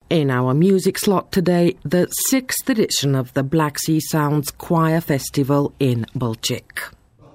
In our music slot today, the 6th edition of the Black Sea Sounds Choir Festival in Balchik.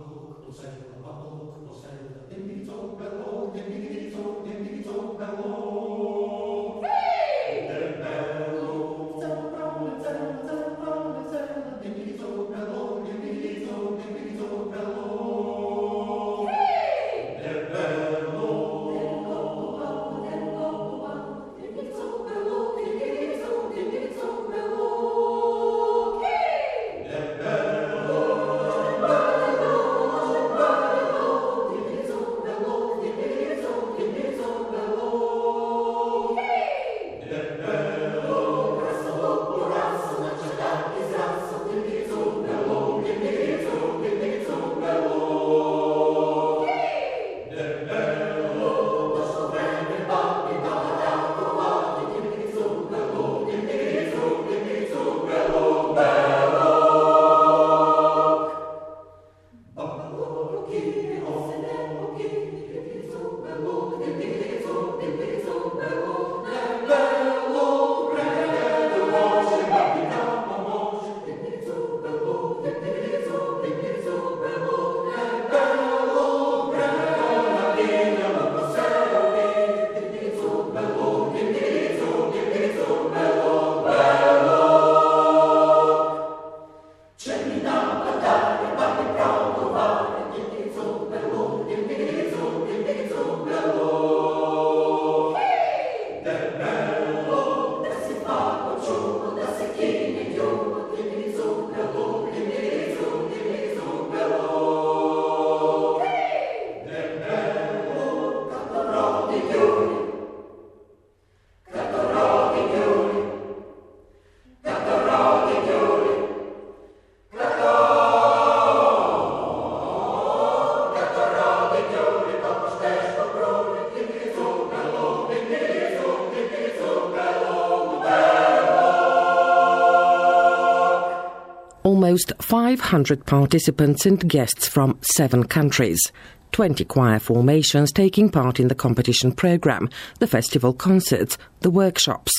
Almost 500 participants and guests from 7 countries. 20 choir formations taking part in the competition programme, the festival concerts, the workshops.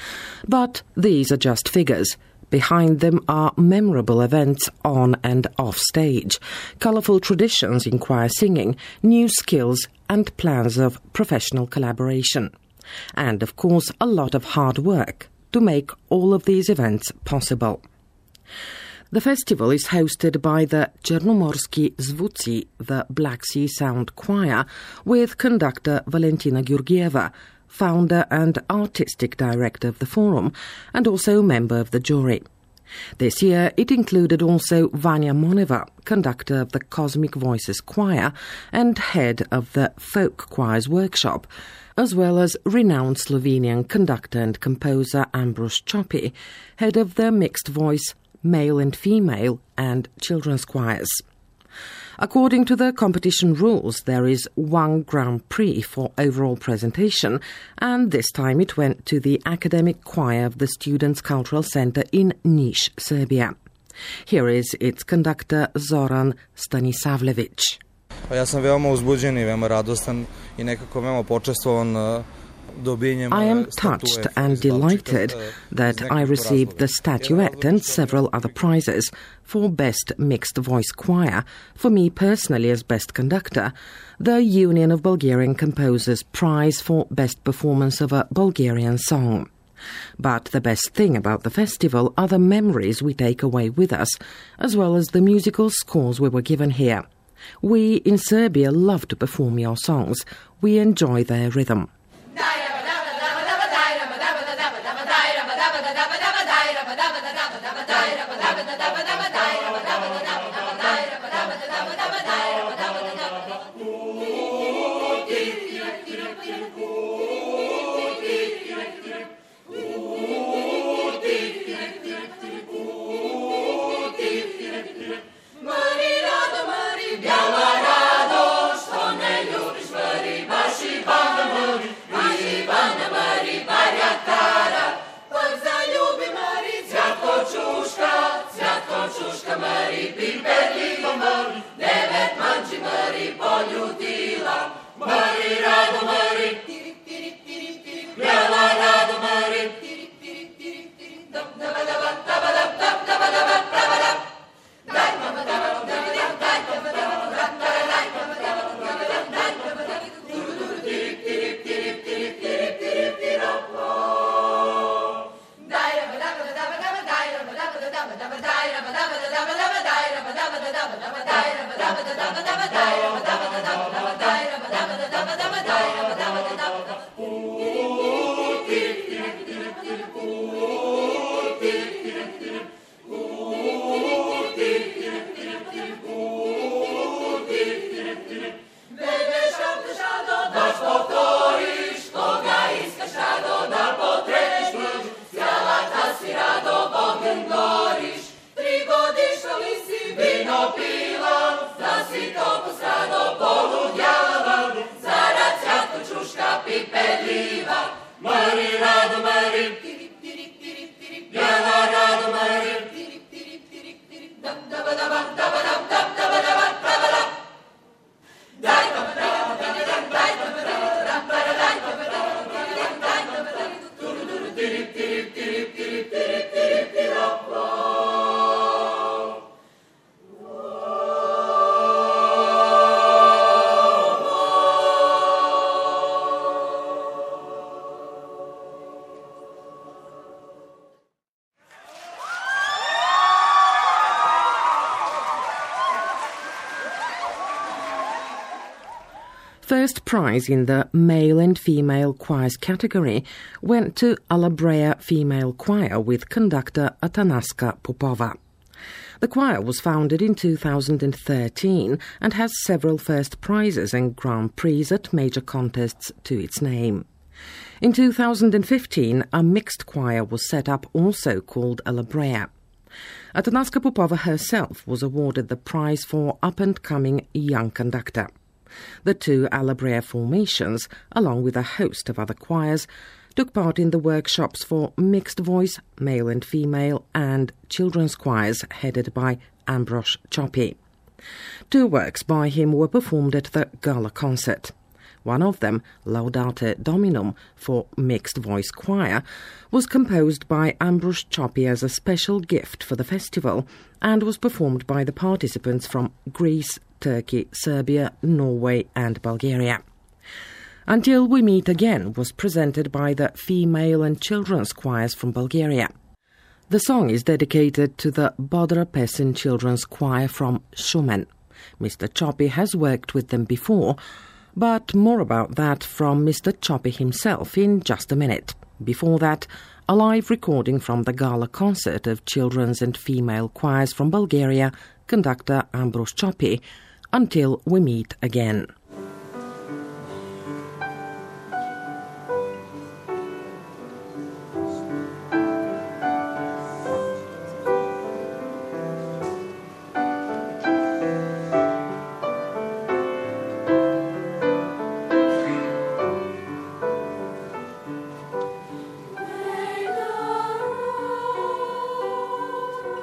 But these are just figures. Behind them are memorable events on and off stage, colourful traditions in choir singing, new skills and plans of professional collaboration. And, of course, a lot of hard work to make all of these events possible. The festival is hosted by the Chernomorsky Zvuci, the Black Sea Sound Choir, with conductor Valentina Georgieva, founder and artistic director of the forum, and also member of the jury. This year it included also Vanya Moneva, conductor of the Cosmic Voices Choir and head of the Folk Choirs Workshop, as well as renowned Slovenian conductor and composer Ambrož Čopi, head of the mixed voice male and female, and children's choirs. According to the competition rules, there is one Grand Prix for overall presentation, and this time it went to the academic choir of the Students' Cultural Center in Niš, Serbia. Here is its conductor Zoran Stanisavljević. Ja sam veoma uzbuđen I veoma radostan I nekako veoma počastvovan I am touched and delighted that I received the statuette and several other prizes for Best Mixed Voice Choir, for me personally as Best Conductor, the Union of Bulgarian Composers Prize for Best Performance of a Bulgarian Song. But the best thing about the festival are the memories we take away with us, as well as the musical scores we were given here. We in Serbia love to perform your songs. We enjoy their rhythm. Mari, First prize in the male and female choirs category went to Alabrea Female Choir with conductor Atanaska Popova. The choir was founded in 2013 and has several first prizes and Grand Prix at major contests to its name. In 2015, a mixed choir was set up, also called Alabrea. Atanaska Popova herself was awarded the prize for up-and-coming young conductor. The two Alabrea formations, along with a host of other choirs, took part in the workshops for mixed voice, male and female, and children's choirs headed by Ambrosch Choppy. Two works by him were performed at the gala concert. One of them, Laudate Dominum for mixed voice choir, was composed by Ambrosch Choppy as a special gift for the festival and was performed by the participants from Greece, Turkey, Serbia, Norway and Bulgaria. Until We Meet Again was presented by the female and children's choirs from Bulgaria. The song is dedicated to the Bodra Pesin Children's Choir from Shumen. Mr. Choppy has worked with them before, but more about that from Mr. Choppy himself in just a minute. Before that, a live recording from the gala concert of children's and female choirs from Bulgaria, conductor Ambrosch Choppy, Until We Meet Again.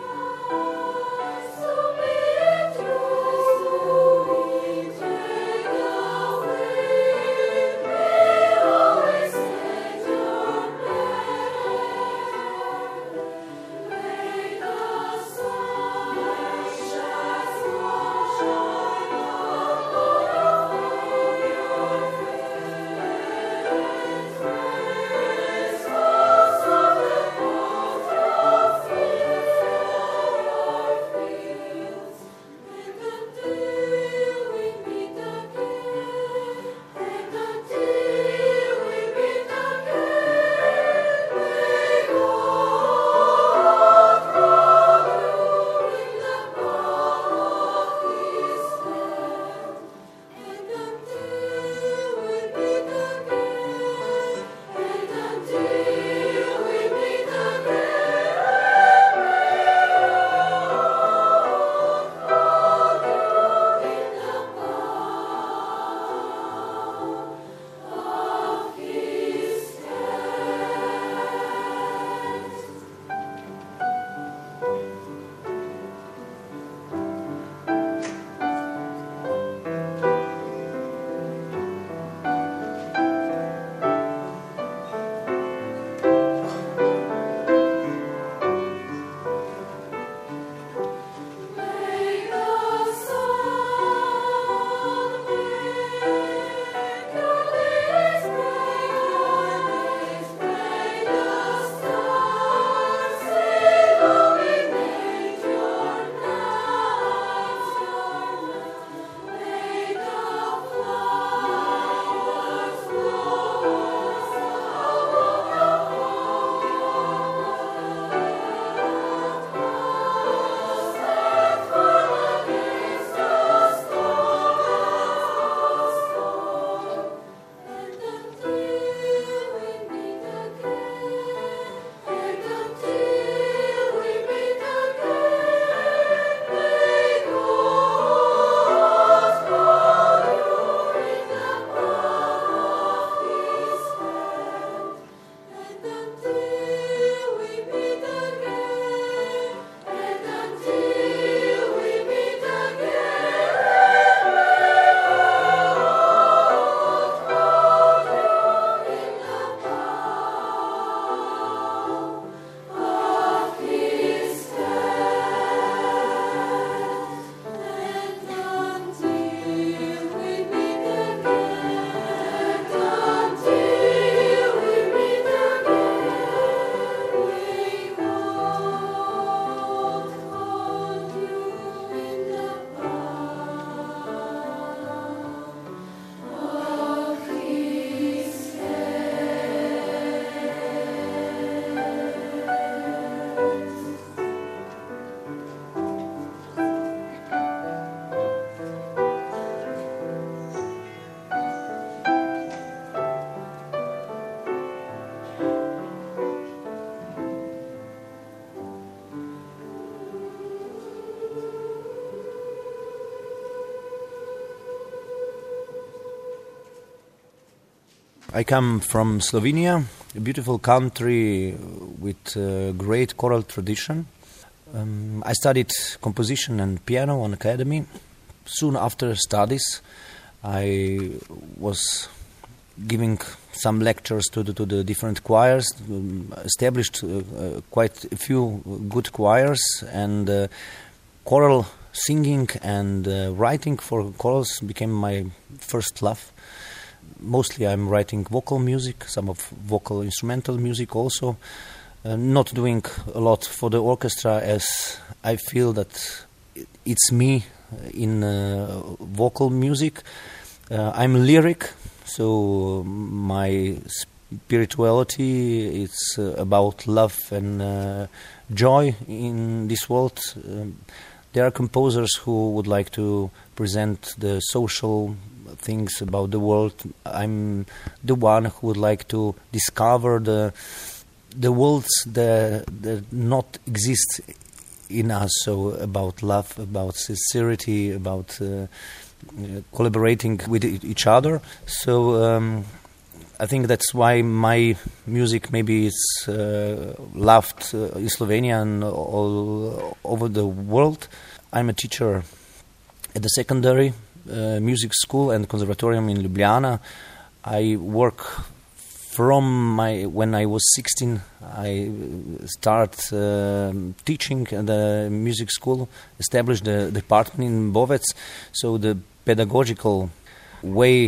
So I come from Slovenia, a beautiful country with a great choral tradition. I studied composition and piano on academy. Soon after studies, I was giving some lectures to the different choirs, established quite a few good choirs, and choral singing and writing for chorals became my first love. Mostly I'm writing vocal music, some of vocal instrumental music also. Not doing a lot for the orchestra, as I feel that it's me in vocal music. I'm lyric, so my spirituality is about love and joy in this world. There are composers who would like to present the social things about the world. I'm the one who would like to discover the worlds that not exist in us. So about love, about sincerity, about collaborating with each other. So I think that's why my music maybe is loved in Slovenia and all over the world. I'm a teacher at the secondary music school and conservatorium in Ljubljana. I work from when I was 16. I start teaching at the music school, established the department in Bovec. So the pedagogical way,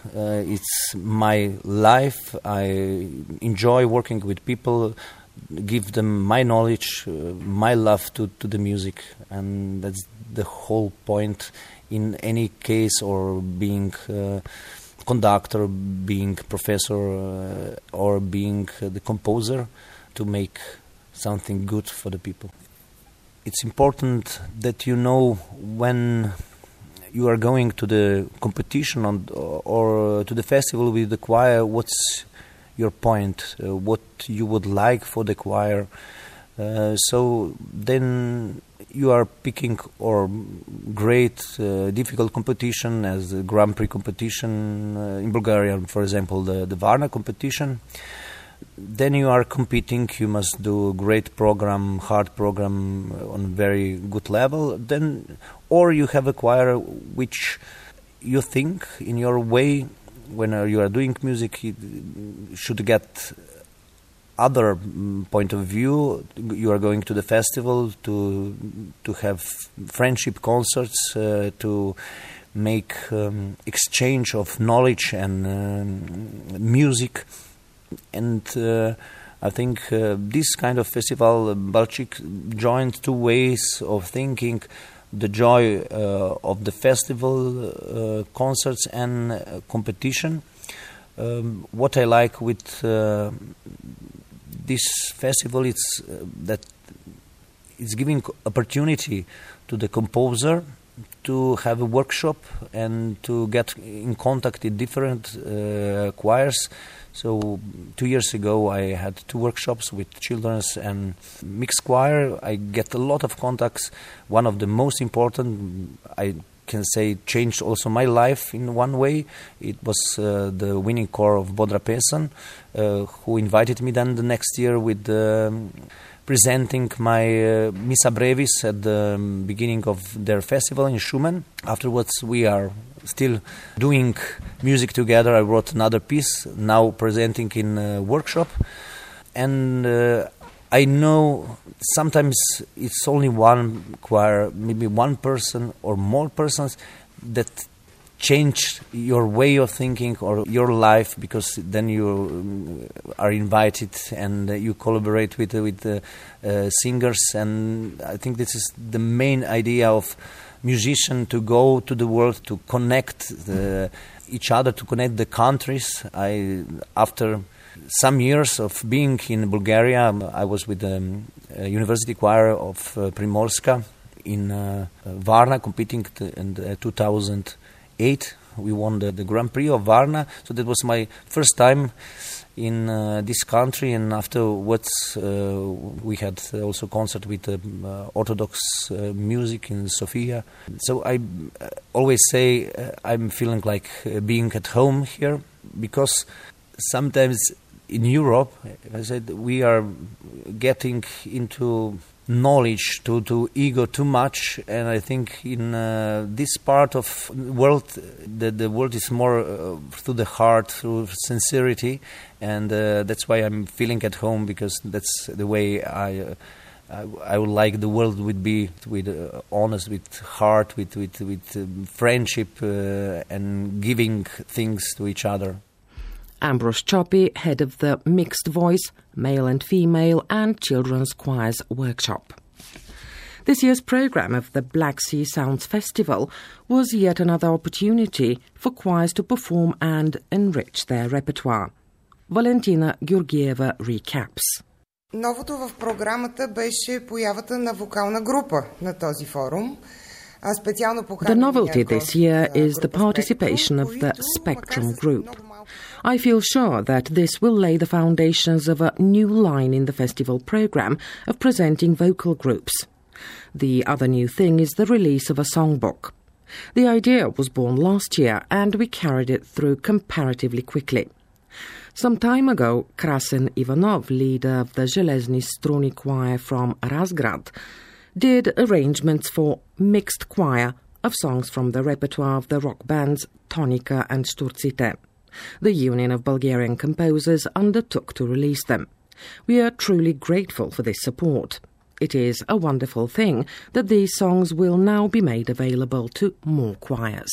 it's my life. I enjoy working with people, give them my knowledge, my love to the music, and that's the whole point in any case, or being conductor, being professor, or being the composer, to make something good for the people. It's important that you know when you are going to the competition or to the festival with the choir, what's your point, what you would like for the choir. So then you are picking or great difficult competition as the Grand Prix competition in Bulgaria, for example, the Varna competition. Then you are competing, you must do a great program, hard program on a very good level. Then, or you have a choir which you think in your way, when you are doing music, you should get other point of view. You are going to the festival to have friendship concerts, to make exchange of knowledge and music. And I think this kind of festival, Balchik, joined two ways of thinking: the joy of the festival, concerts and competition. What I like with this festival is that it's giving opportunity to the composer to have a workshop and to get in contact with different choirs. So 2 years ago I had 2 workshops with children's and mixed choir. I get a lot of contacts. One of the most important, I can say, changed also my life in one way. It was the winning choir of Bodra Pesen, who invited me then the next year with presenting my Missa Brevis at the beginning of their festival in Schumann. Afterwards, we are still doing music together. I wrote another piece, now presenting in a workshop. And I know sometimes it's only one choir, maybe one person or more persons that change your way of thinking or your life, because then you are invited and you collaborate with singers. And I think this is the main idea of musician, to go to the world, to connect each other, to connect the countries. After some years of being in Bulgaria, I was with the University Choir of Primorska in Varna, competing in 2008. We won the Grand Prix of Varna, so that was my first time in this country. And afterwards we had also concert with Orthodox music in Sofia. So I always say I'm feeling like being at home here, because sometimes in Europe, as I said, we are getting into knowledge to ego too much, and I think in this part of the world, the world is more through the heart, through sincerity, and that's why I'm feeling at home, because that's the way I would like the world would be, with honest, with heart, with friendship, and giving things to each other. Ambros Chopi, head of the Mixed Voice, Male and Female and Children's Choirs Workshop. This year's programme of the Black Sea Sounds Festival was yet another opportunity for choirs to perform and enrich their repertoire. Valentina Georgieva recaps. Новото в програмата беше появата на вокална група на този форум. The novelty this year is the participation of the Spectrum Group. I feel sure that this will lay the foundations of a new line in the festival programme of presenting vocal groups. The other new thing is the release of a songbook. The idea was born last year and we carried it through comparatively quickly. Some time ago, Krasen Ivanov, leader of the Zhelezny Struny Choir from Razgrad, did arrangements for mixed choir of songs from the repertoire of the rock bands Tonika and Sturcite. The Union of Bulgarian Composers undertook to release them. We are truly grateful for this support. It is a wonderful thing that these songs will now be made available to more choirs.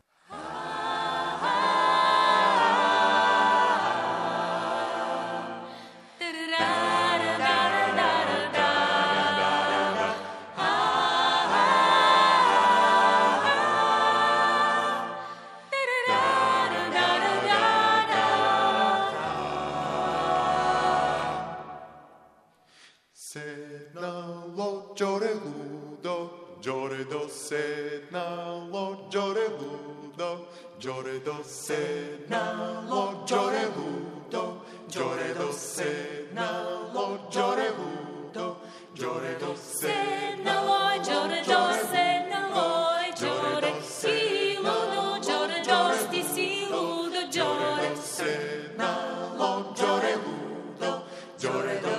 Sednalo giore ludo, giore do sednalo giore ludo, giore do sednalo giore ludo, giore do sednalo giore ludo, giore do sednalo giore do sednalo giore si ludo giore do sti si ludo giore sednalo giore ludo, giore do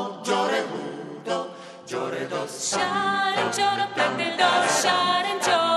Shine, Jordan, black the dog, shine and joy.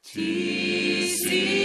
Ti si